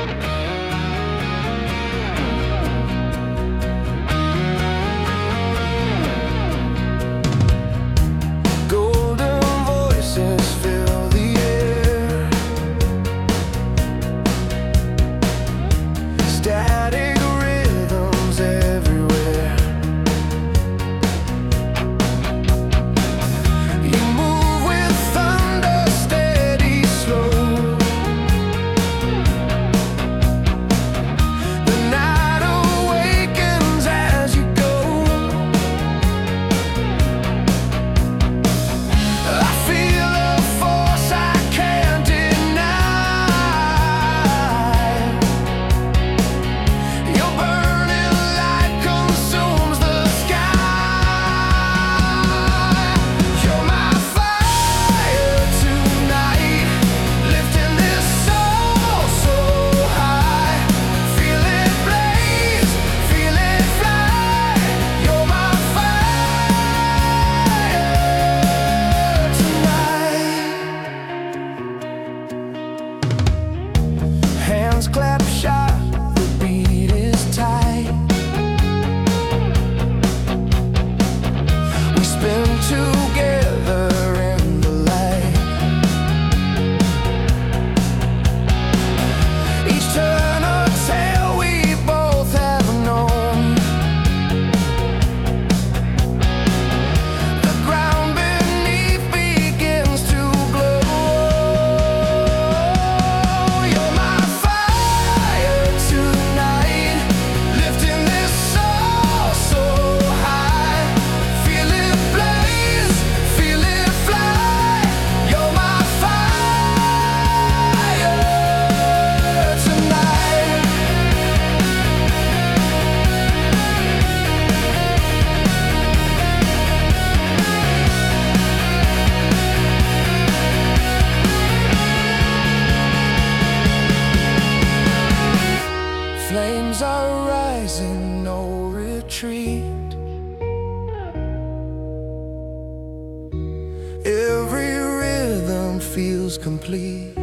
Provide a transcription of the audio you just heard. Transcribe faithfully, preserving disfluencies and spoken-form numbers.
Clap sharp, the beat is tight. We spin together in the light. Each turn a tale we both have known. The ground beneath begins to glow. You're my fire tonight, lifting this soul so high. Feel it blaze, feel it fly. You're my fire tonight. Flames are rising, no retreat. Every rhythm feels complete.